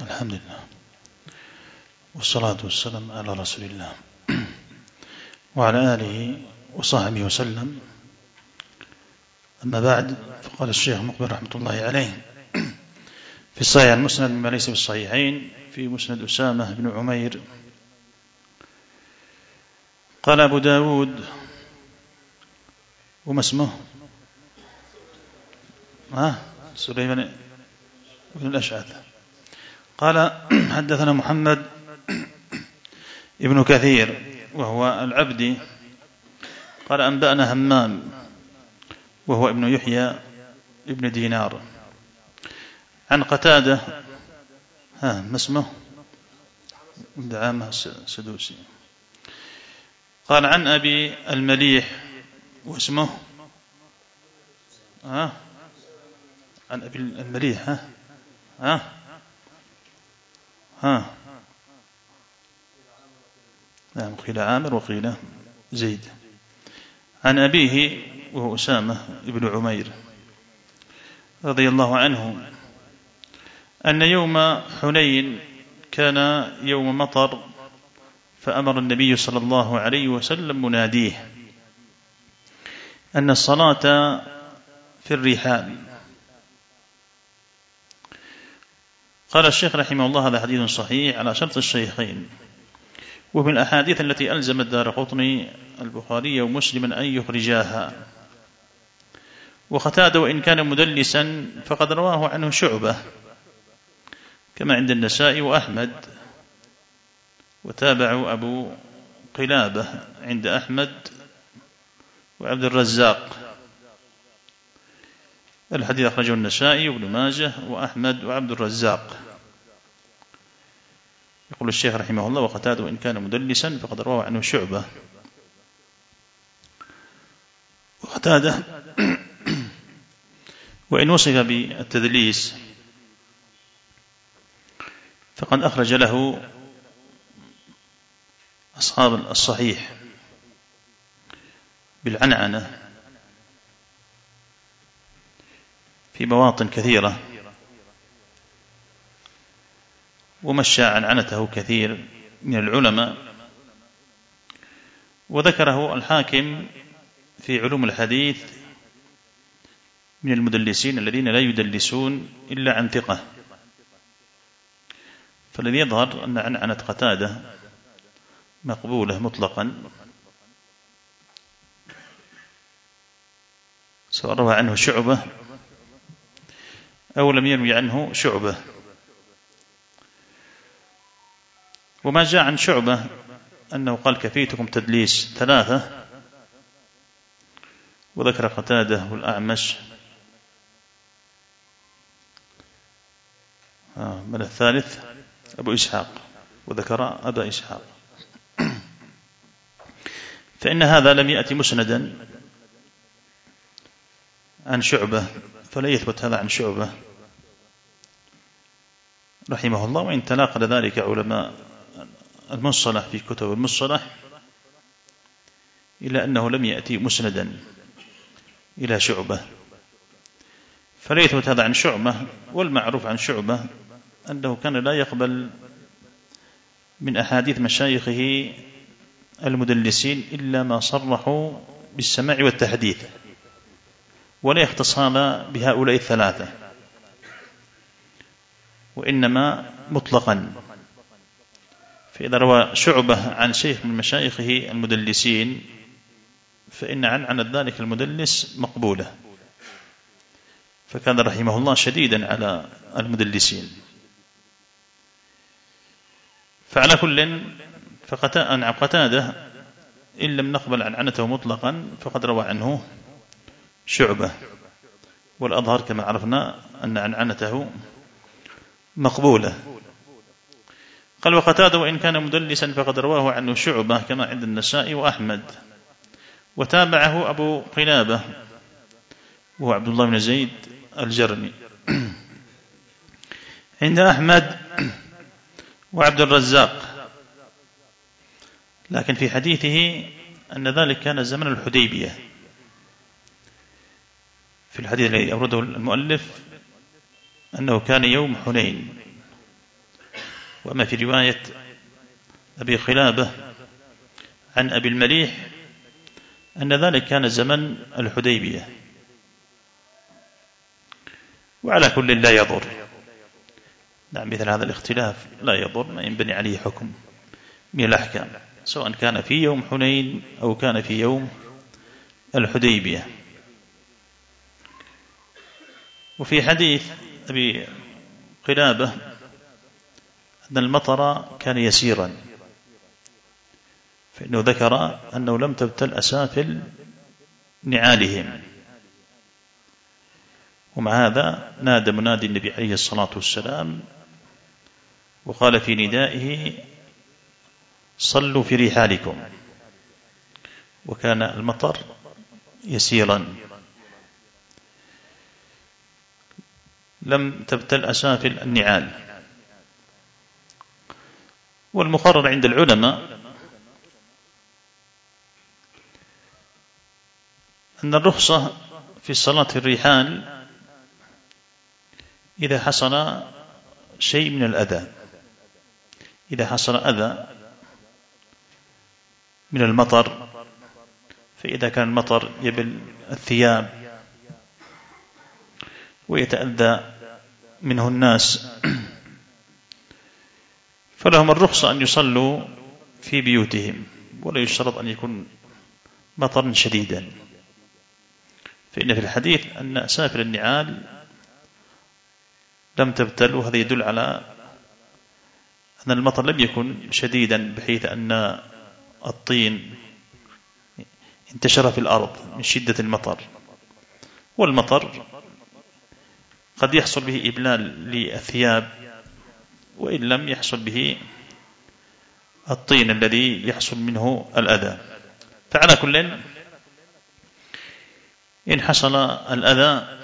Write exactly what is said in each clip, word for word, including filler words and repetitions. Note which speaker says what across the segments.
Speaker 1: الحمد لله والصلاة والسلام على رسول الله وعلى آله وصحبه وسلم. أما بعد، فقال الشيخ مقبل رحمة الله عليه في الصحيح المسند مما ليس في الصحيحين في مسند أسامة بن عمير قال أبو داود وما اسمه ها سليمان بن الأشعث قال حدثنا محمد ابن كثير وهو العبدي قال أنبأنا همام وهو ابن يحيى ابن دينار عن قتادة ها ما اسمه دعامة السدوسي قال عن أبي المليح واسمه ها عن أبي المليح ها ها ها نعم قيل عامر وقيل زيد عن أبيه وهو أسامة بن عمير رضي الله عنه أن يوم حنين كان يوم مطر فأمر النبي صلى الله عليه وسلم مناديه أن الصلاة في الرحال. قال الشيخ رحمه الله هذا حديث صحيح على شرط الشيخين، ومن الأحاديث التي ألزم الدارقطني البخاري ومسلما أن يخرجاها. وقتادة وإن كان مدلسا فقد رواه عنه شعبة كما عند النسائي وأحمد، وتابعوا أبو قلابة عند أحمد وعبد الرزاق. الحديث أخرجه النسائي وابن ماجه وأحمد وعبد الرزاق. يقول الشيخ رحمه الله وقتادة وإن كان مدلسا فقد رواه عنه شعبة. وقتادة وإن وصف بالتدليس فقد أخرج له أصحاب الصحيح بالعنعنة في مواطن كثيرة، ومشى عنعنته كثير من العلماء، وذكره الحاكم في علوم الحديث من المدلسين الذين لا يدلسون إلا عن ثقة. فالذي يظهر أن عنعنة قتادة مقبولة مطلقا، سواء روى عنه شعبة أو لم يروي عنه شعبة. وما جاء عن شعبة أنه قال كفيتكم تدليس ثلاثة، وذكر قتادة والأعمش آه من الثالث أبو إسحاق، وذكر أبا إسحاق. فإن هذا لم يأتي مسندا عن شعبة، فلا يثبت هذا عن شعبة رحمه الله، وإن تناقل ذلك علماء المصطلح في كتب المصطلح إلا أنه لم يأتي مسندا إلى شعبة، فلا يثبت هذا عن شعبة. والمعروف عن شعبة أنه كان لا يقبل من أحاديث مشايخه المدلسين إلا ما صرحوا بالسماع والتحديث، ولا يختص هذا بهؤلاء الثلاثة، وإنما مطلقا. فإذا روى شعبة عن شيخ من مشايخه المدلسين فإن عنعنة ذلك المدلس مقبولة، فكان رحمه الله شديدا على المدلسين. فعلى كل عن قتادة إن لم نقبل عنعنته مطلقا فقد روى عنه شعبة، والأظهر كما عرفنا أن عنعنته مقبولة. قال وقتادة وإن كان مدلسا فقد رواه عنه شعبة كما عند النسائي وأحمد، وتابعه أبو قلابة وهو عبد الله بن زيد الجرمي عند أحمد وعبد الرزاق. لكن في حديثه أن ذلك كان زمن الحديبية. في الحديث الذي أورده المؤلف أنه كان يوم حنين، وأما في رواية أبي قلابة عن أبي المليح أن ذلك كان زمن الحديبية. وعلى كل لا يضر، نعم، مثل هذا الاختلاف لا يضر، ما ينبني عليه حكم من الأحكام، سواء كان في يوم حنين أو كان في يوم الحديبية. وفي حديث أبي قلابة أن المطر كان يسيرا، فإنه ذكر أنه لم تبتل أسافل نعالهم. ومع هذا نادى منادي النبي عليه الصلاة والسلام وقال في ندائه: صلوا في رحالكم. وكان المطر يسيرا، لم تبتل أسافل النعال. والمقرر عند العلماء أن الرخصة في صلاة الرحال إذا حصل شيء من الأذى، إذا حصل أذى من المطر، فإذا كان المطر يبل الثياب ويتأذى منه الناس فلهم الرخصة أن يصلوا في بيوتهم، ولا يشترط أن يكون مطرا شديدا، فإن في الحديث أن أسافل النعال لم تبتل، وهذا يدل على أن المطر لم يكن شديدا بحيث أن الطين انتشر في الأرض من شدة المطر. والمطر قد يحصل به إبلال للثياب، وإن لم يحصل به الطين الذي يحصل منه الأذى. فعلى كل إن حصل الأذى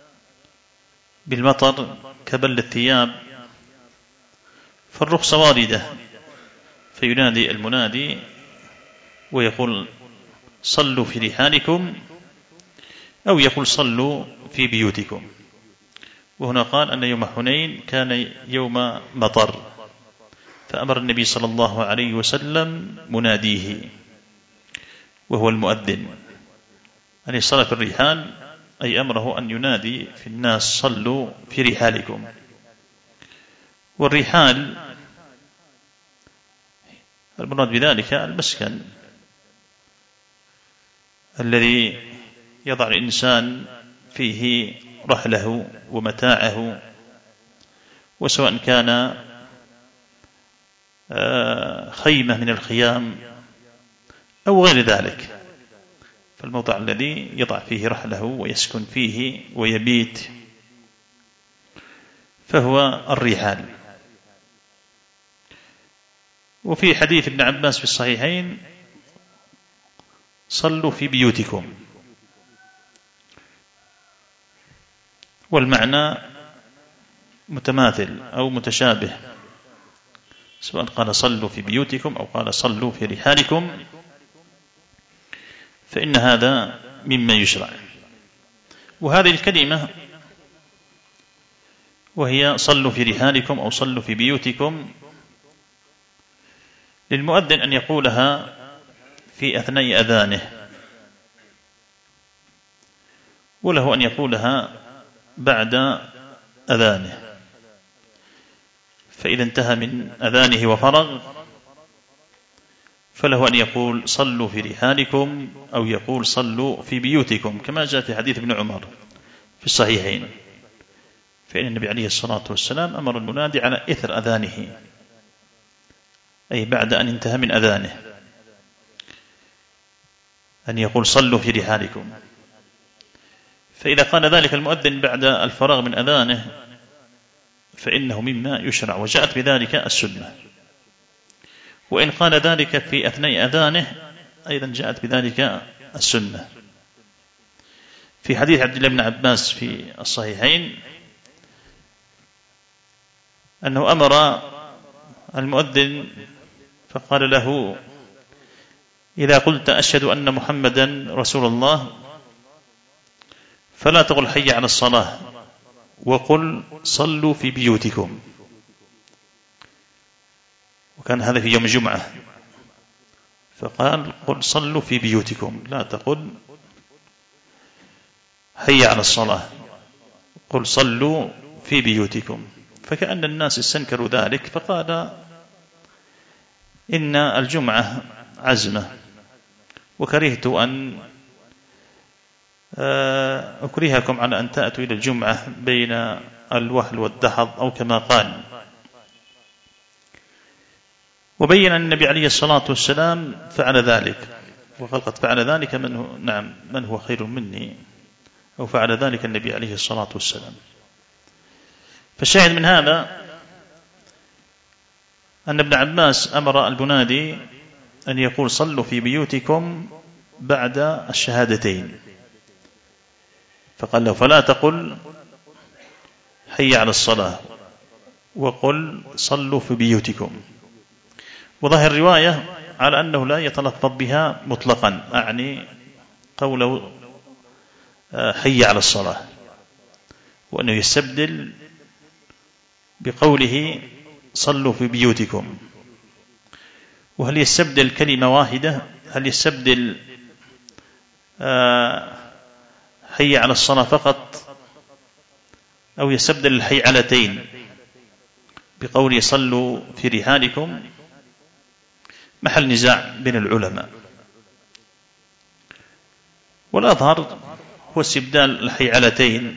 Speaker 1: بالمطر كبل الثياب فالرخصة واردة، فينادي المنادي ويقول: صلوا في رحالكم، أو يقول: صلوا في بيوتكم. وهنا قال أن يوم حنين كان يوم مطر، فأمر النبي صلى الله عليه وسلم مناديه وهو المؤذن أن يصلي في الرحال، أي أمره أن ينادي في الناس: صلوا في رحالكم. والرحال المراد بذلك المسكن الذي يضع الإنسان فيه رحله ومتاعه، وسواء كان خيمة من الخيام أو غير ذلك، فالموضع الذي يضع فيه رحله ويسكن فيه ويبيت فهو الرحال. وفي حديث ابن عباس في الصحيحين: صلوا في بيوتكم. والمعنى متماثل أو متشابه، سواء قال صلوا في بيوتكم أو قال صلوا في رحالكم، فإن هذا مما يشرع. وهذه الكلمة وهي صلوا في رحالكم أو صلوا في بيوتكم للمؤذن أن يقولها في أثناء أذانه، وله أن يقولها بعد أذانه. فإذا انتهى من أذانه وفرغ فله أن يقول: صلوا في رحالكم، أو يقول: صلوا في بيوتكم، كما جاء في حديث ابن عمر في الصحيحين، فإن النبي عليه الصلاة والسلام أمر المنادي على إثر أذانه، أي بعد أن انتهى من أذانه، أن يقول: صلوا في رحالكم. فإذا قال ذلك المؤذن بعد الفراغ من أذانه فإنه مما يشرع، وجاءت بذلك السنة. وإن قال ذلك في أثناء أذانه أيضا جاءت بذلك السنة. في حديث عبد الله بن عباس في الصحيحين أنه أمر المؤذن فقال له: إذا قلت أشهد أن محمدا رسول الله فلا تقل حي على الصلاة، وقل: صلوا في بيوتكم. وكان هذا في يوم الجمعة، فقال قل صلوا في بيوتكم، لا تقل حي على الصلاة، قل صلوا في بيوتكم. فكأن الناس استنكروا ذلك، فقال إن الجمعة عزمة، وكرهت أن أكرهكم على أن تأتوا إلى الجمعة بين الوهل والدحض، أو كما قال. وبين النبي عليه الصلاة والسلام فعل ذلك، وقال قد فعل ذلك من هو نعم من هو خير مني، أو فعل ذلك النبي عليه الصلاة والسلام. فالشاهد من هذا أن ابن عباس أمر المنادي أن يقول صلوا في بيوتكم بعد الشهادتين، فقال له فلا تقل حي على الصلاة، وقل صلوا في بيوتكم. وظاهر الرواية على أنه لا يتلفظ بها مطلقا، أعني قوله حي على الصلاة، وأنه يستبدل بقوله صلوا في بيوتكم. وهل يستبدل كلمة واحدة؟ هل يستبدل حي على الصلاة فقط، أو يستبدل الحيعلتين بقوله صلوا في رحالكم؟ محل نزاع بين العلماء، والأظهر هو استبدال الحيعلتين،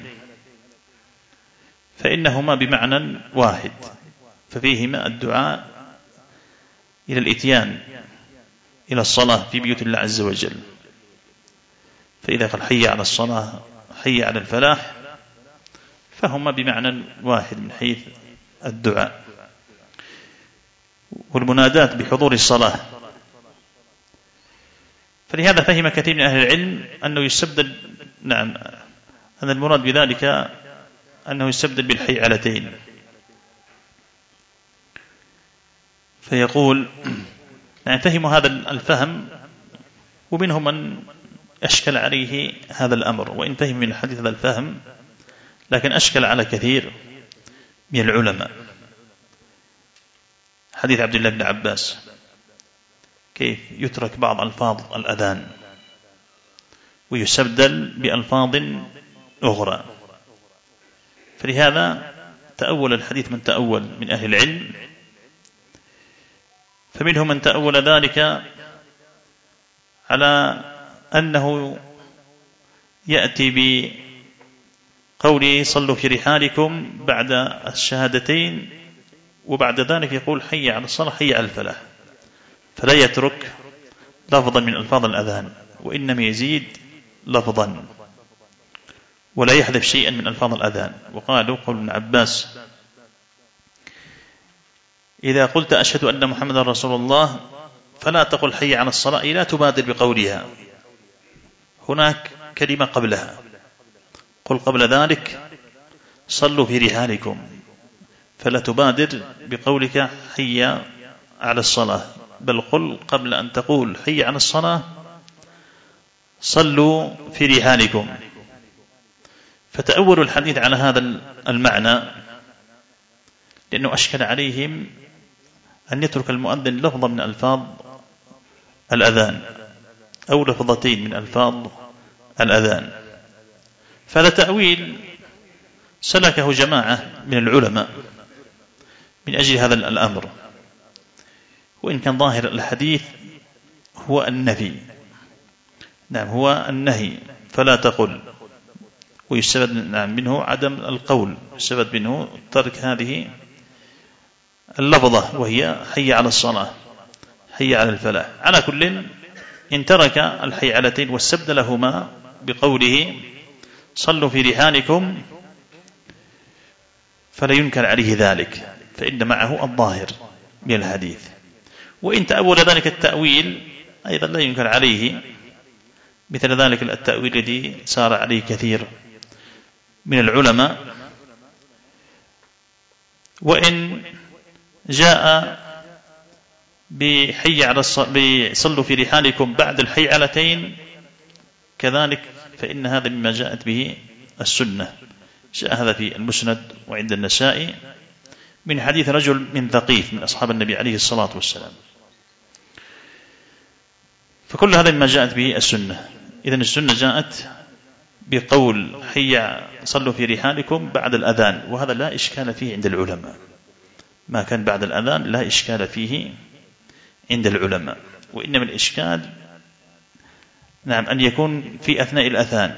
Speaker 1: فإنهما بمعنى واحد، ففيهما الدعاء إلى الإتيان إلى الصلاة في بيوت الله عز وجل. فإذا قال حي على الصلاة حي على الفلاح، فهما بمعنى واحد من حيث الدعاء والمنادات بحضور الصلاة. فلهذا فهم كثير من أهل العلم أنه يستبدل نعم أن المراد بذلك أنه يستبدل بالحيعلتين، فيقول يعني فهموا هذا الفهم، ومنهم من أشكل عليه هذا الأمر، وإن فهم من الحديث هذا الفهم لكن أشكل على كثير من العلماء. حديث عبد الله بن عباس كيف يترك بعض ألفاظ الأذان ويستبدل بألفاظ أخرى. فلهذا تأول الحديث من تأول من أهل العلم، فمنهم من تأول ذلك على أنه يأتي بقوله صلوا في رحالكم بعد الشهادتين، وبعد ذلك يقول حي على الصلاة حي على الفلاح، فلا يترك لفظا من ألفاظ الأذان، وإنما يزيد لفظا ولا يحذف شيئا من ألفاظ الأذان. وقالوا قول ابن عباس إذا قلت أشهد أن محمد رسول الله فلا تقل حي على الصلاة، لا تبادر بقولها، هناك كلمة قبلها، قل قبل ذلك صلوا في رحالكم، فلا تبادر بقولك حي على الصلاة، بل قل قبل أن تقول حي على الصلاة صلوا في رحالكم. فتأولوا الحديث على هذا المعنى، لأنه أشكل عليهم أن يترك المؤذن لفظا من ألفاظ الأذان أو لفظتين من ألفاظ الأذان. فهذا تأويل سلكه جماعة من العلماء من أجل هذا الأمر، وإن كان ظاهر الحديث هو النفي، نعم هو النهي فلا تقل، ويستفاد نعم منه عدم القول، يستفاد منه ترك هذه اللفظة وهي حي على الصلاة حي على الفلاح. على كل إن ترك الحيعلتين واستبدلهما بقوله صلوا في رحالكم فلا ينكر عليه ذلك، فإن معه الظاهر من الحديث. وإن تأول ذلك التأويل أيضا لا ينكر عليه، مثل ذلك التأويل الذي سار عليه كثير من العلماء. وإن جاء بحي على صلوا في رحالكم بعد الحيعلتين كذلك، فإن هذا مما جاءت به السنة. جاء هذا في المسند وعند النسائي من حديث رجل من ثقيف من أصحاب النبي عليه الصلاة والسلام. فكل هذا مما جاءت به السنة. إذن السنة جاءت بقول حي صلوا في رحالكم بعد الأذان، وهذا لا إشكال فيه عند العلماء. ما كان بعد الأذان لا إشكال فيه عند العلماء، وإنما الإشكال نعم أن يكون في أثناء الأذان،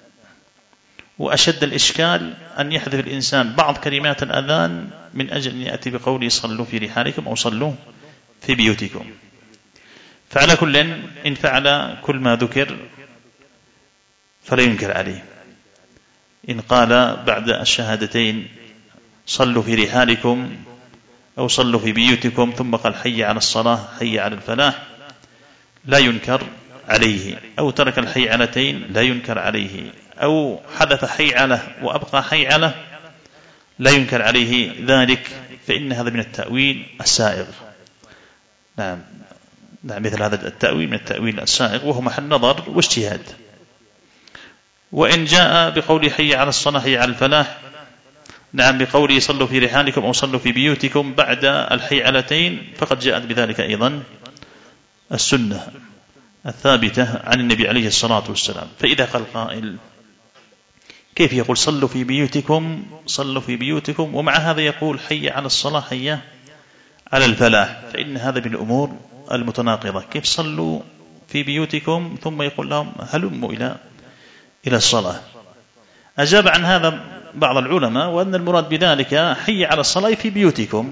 Speaker 1: وأشد الإشكال أن يحذف الإنسان بعض كلمات الأذان من أجل أن يأتي بقوله صلوا في رحالكم أو صلوا في بيوتكم. فعلى كل إن فعل كل ما ذكر فلا ينكر عليه. إن قال بعد الشهادتين صلوا في رحالكم أو صلوا في بيوتكم ثم قال حي على الصلاة حي على الفلاح لا ينكر عليه، أو ترك الحي علتين لا ينكر عليه، أو حذف حي على وأبقى حي على لا ينكر عليه ذلك، فإن هذا من التأويل السائغ. نعم نعم مثل هذا التأويل من التأويل السائغ، وهو محل نظر واجتهاد. وإن جاء بقول حي على الصلاة حي على الفلاح نعم بقوله صلوا في رحالكم أو صلوا في بيوتكم بعد الحي علتين فقد جاءت بذلك أيضا السنة الثابتة عن النبي عليه الصلاة والسلام. فإذا قال قائل كيف يقول صلوا في بيوتكم صلوا في بيوتكم ومع هذا يقول حي على الصلاة حي على الفلاح، فإن هذا من الأمور المتناقضة. كيف صلوا في بيوتكم ثم يقول لهم هلموا إلى إلى الصلاة؟ أجاب عن هذا بعض العلماء وأن المراد بذلك حي على الصلاة في بيوتكم،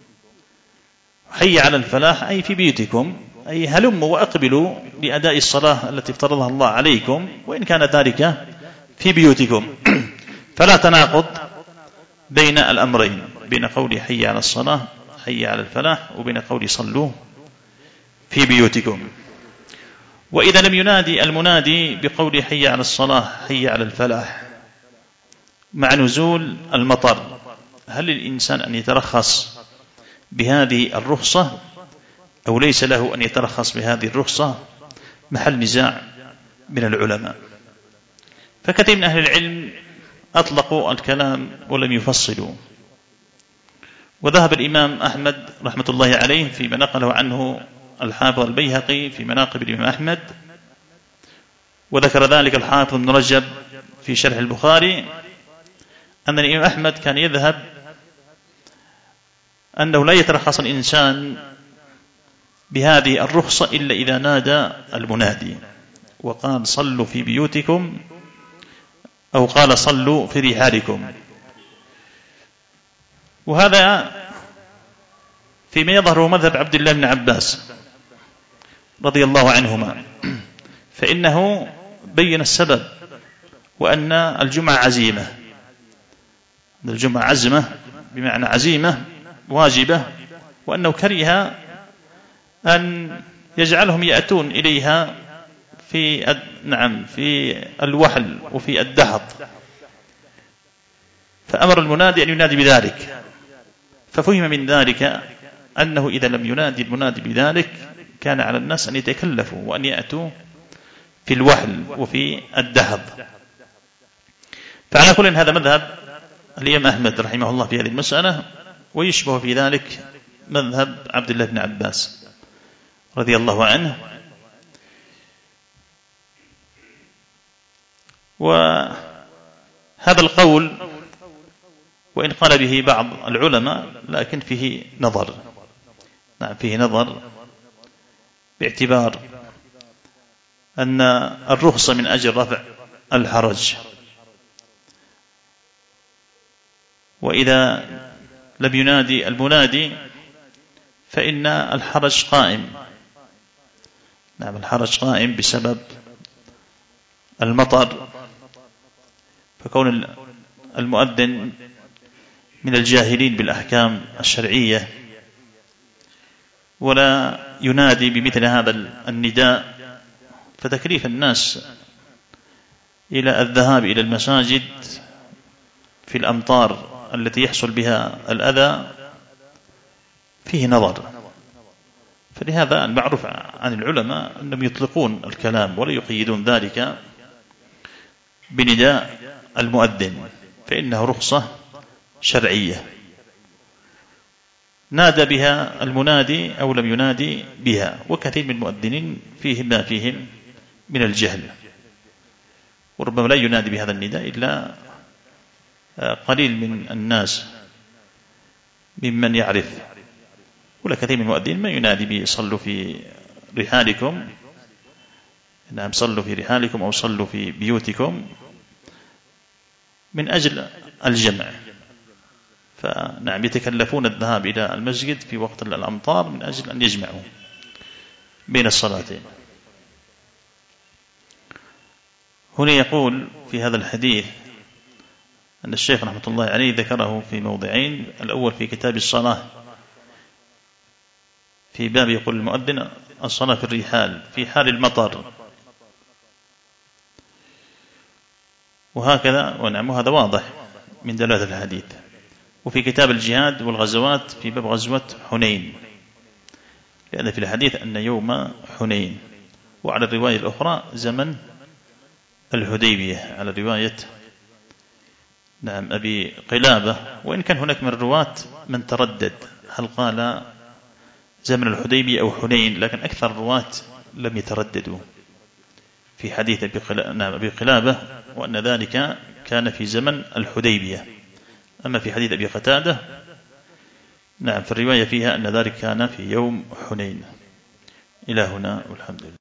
Speaker 1: حي على الفلاح أي في بيوتكم، أي هلموا وأقبلوا لأداء الصلاة التي افترضها الله عليكم، وإن كان ذلك في بيوتكم. فلا تناقض بين الأمرين، بين قول حي على الصلاة حي على الفلاح وبين قول صلوا في بيوتكم. وإذا لم ينادي المنادي بقول حي على الصلاة حي على الفلاح مع نزول المطر، هل للإنسان أن يترخص بهذه الرخصة أو ليس له أن يترخص بهذه الرخصة؟ محل نزاع من العلماء. فكثير من أهل العلم أطلقوا الكلام ولم يفصلوا. وذهب الإمام أحمد رحمة الله عليه فيما نقله عنه الحافظ البيهقي في مناقب الإمام أحمد، وذكر ذلك الحافظ ابن رجب في شرح البخاري، أن الإمام أحمد كان يذهب أنه لا يترخص الإنسان بهذه الرخصة إلا إذا نادى المنادي وقال صلوا في بيوتكم أو قال صلوا في رحالكم. وهذا فيما يظهر مذهب عبد الله بن عباس رضي الله عنهما، فإنه بين السبب وأن الجمعة عزيمة، الجمعة عزمة بمعنى عزيمة واجبة، وأنه كره أن يجعلهم يأتون إليها في نعم في الوحل وفي الدهض، فأمر المنادي أن ينادي بذلك. ففهم من ذلك أنه إذا لم ينادي المنادي بذلك كان على الناس أن يتكلفوا وأن يأتوا في الوحل وفي الدهض. فعلى كل هذا مذهب الإمام أحمد رحمه الله في هذه المسألة، ويشبه في ذلك مذهب عبد الله بن عباس رضي الله عنه. وهذا القول وإن قال به بعض العلماء لكن فيه نظر، نعم فيه نظر، باعتبار أن الرخصة من أجل رفع الحرج، وإذا لم ينادي المنادي فإن الحرج قائم، نعم الحرج قائم بسبب المطر، فكون المؤذن من الجاهلين بالأحكام الشرعية ولا ينادي بمثل هذا النداء، فتكليف الناس إلى الذهاب إلى المساجد في الأمطار التي يحصل بها الأذى فيه نظر. فلهذا المعروف عن العلماء أنهم يطلقون الكلام ولا يقيدون ذلك بنداء المؤذن، فإنه رخصة شرعية. نادى بها المنادي أو لم ينادي بها. وكثير من المؤذنين فيهم ما فيهم من الجهل، وربما لا ينادي بهذا النداء إلا قليل من الناس ممن يعرف. ولا كثير من المؤذنين ما ينادي به صلوا في رحالكم، نعم صلوا في رحالكم أو صلوا في بيوتكم، من أجل الجمع. فنعم يتكلفون الذهاب إلى المسجد في وقت الأمطار من أجل أن يجمعوا بين الصلاتين. هنا يقول في هذا الحديث أن الشيخ رحمة الله عليه ذكره في موضعين. الأول في كتاب الصلاة في باب يقول المؤذن الصلاة في الرحال في حال المطر، وهكذا ونعم هذا واضح من دلالة الحديث. وفي كتاب الجهاد والغزوات في باب غزوة حنين، لأن في الحديث أن يوم حنين. وعلى الرواية الأخرى زمن الحديبية على رواية نعم أبي قلابة، وإن كان هناك من الرواة من تردد هل قال زمن الحديبية أو حنين، لكن أكثر الرواة لم يترددوا في حديث أبي قلابة وأن ذلك كان في زمن الحديبية. أما في حديث أبي قتادة نعم في الرواية فيها أن ذلك كان في يوم حنين. إلى هنا والحمد لله.